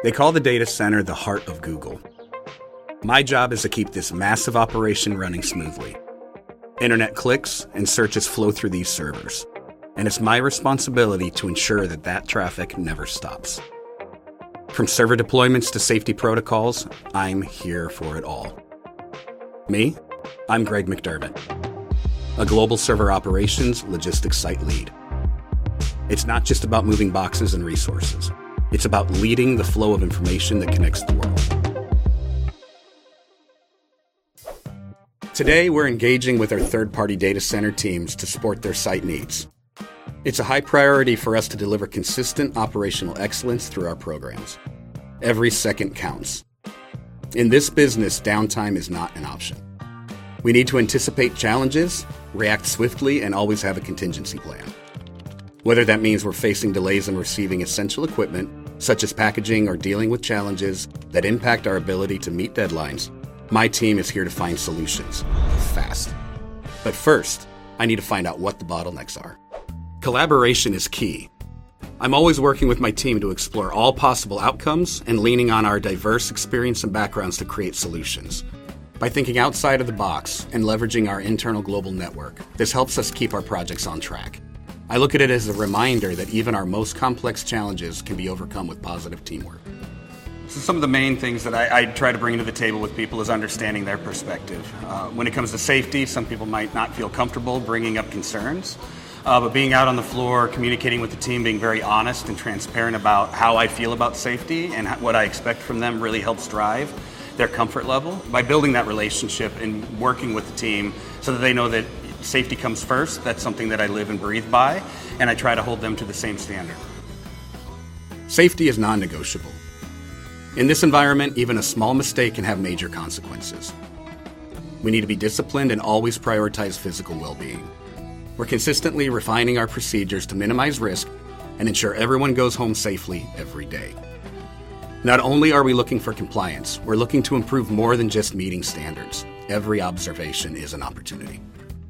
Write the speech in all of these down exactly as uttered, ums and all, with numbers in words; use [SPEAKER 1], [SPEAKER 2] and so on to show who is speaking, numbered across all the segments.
[SPEAKER 1] They call the data center the heart of Google. My job is to keep this massive operation running smoothly. Internet clicks and searches flow through these servers, and it's my responsibility to ensure that that traffic never stops. From server deployments to safety protocols, I'm here for it all. Me? I'm Greg McDermott, a global server operations logistics site lead. It's not just about moving boxes and resources. It's about leading the flow of information that connects the world. Today, we're engaging with our third-party data center teams to support their site needs. It's a high priority for us to deliver consistent operational excellence through our programs. Every second counts. In this business, downtime is not an option. We need to anticipate challenges, react swiftly, and always have a contingency plan. Whether that means we're facing delays in receiving essential equipment, such as packaging or dealing with challenges that impact our ability to meet deadlines, my team is here to find solutions, fast. But first, I need to find out what the bottlenecks are. Collaboration is key. I'm always working with my team to explore all possible outcomes and leaning on our diverse experience and backgrounds to create solutions. By thinking outside of the box and leveraging our internal global network, this helps us keep our projects on track. I look at it as a reminder that even our most complex challenges can be overcome with positive teamwork. So some of the main things that I, I try to bring to the table with people is understanding their perspective. Uh, when it comes to safety, some people might not feel comfortable bringing up concerns. Uh, but being out on the floor, communicating with the team, being very honest and transparent about how I feel about safety and what I expect from them really helps drive their comfort level. By building that relationship and working with the team so that they know that safety comes first, that's something that I live and breathe by, and I try to hold them to the same standard. Safety is non-negotiable. In this environment, even a small mistake can have major consequences. We need to be disciplined and always prioritize physical well-being. We're consistently refining our procedures to minimize risk and ensure everyone goes home safely every day. Not only are we looking for compliance, we're looking to improve more than just meeting standards. Every observation is an opportunity.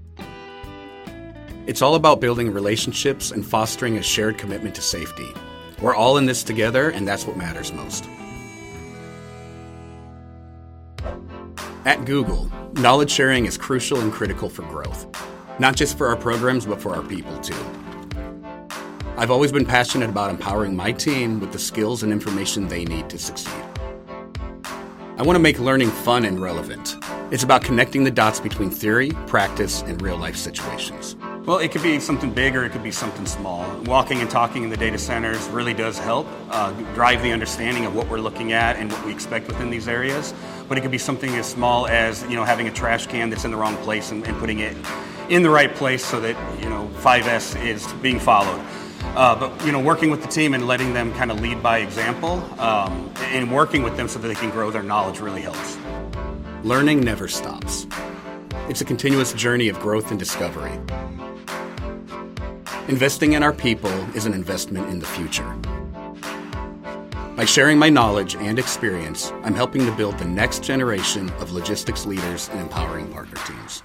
[SPEAKER 1] It's all about building relationships and fostering a shared commitment to safety. We're all in this together, and that's what matters most. At Google, knowledge sharing is crucial and critical for growth. Not just for our programs, but for our people, too. I've always been passionate about empowering my team with the skills and information they need to succeed. I want to make learning fun and relevant. It's about connecting the dots between theory, practice, and real-life situations. Well, it could be something big or it could be something small. Walking and talking in the data centers really does help uh, drive the understanding of what we're looking at and what we expect within these areas. But it could be something as small as, you know, having a trash can that's in the wrong place and, and putting it in the right place so that, you know, five S is being followed. Uh, but, you know, working with the team and letting them kind of lead by example um, and working with them so that they can grow their knowledge really helps. Learning never stops. It's a continuous journey of growth and discovery. Investing in our people is an investment in the future. By sharing my knowledge and experience, I'm helping to build the next generation of logistics leaders and empowering partner teams.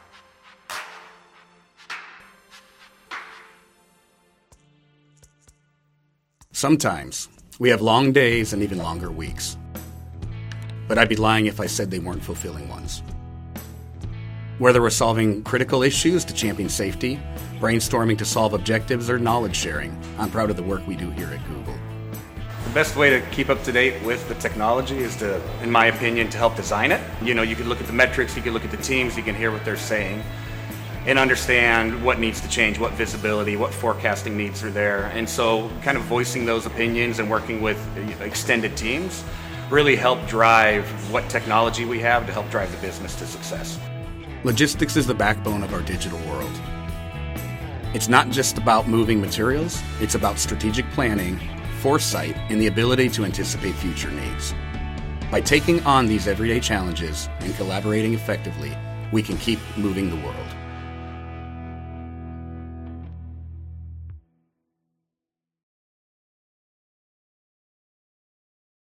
[SPEAKER 1] Sometimes, we have long days and even longer weeks. But I'd be lying if I said they weren't fulfilling ones. Whether we're solving critical issues to champion safety, brainstorming to solve objectives, or knowledge sharing, I'm proud of the work we do here at Google. The best way to keep up to date with the technology is to, in my opinion, to help design it. You know, you can look at the metrics, you can look at the teams, you can hear what they're saying, and understand what needs to change, what visibility, what forecasting needs are there. And so kind of voicing those opinions and working with extended teams really help drive what technology we have to help drive the business to success. Logistics is the backbone of our digital world. It's not just about moving materials, it's about strategic planning, foresight, and the ability to anticipate future needs. By taking on these everyday challenges and collaborating effectively, we can keep moving the world.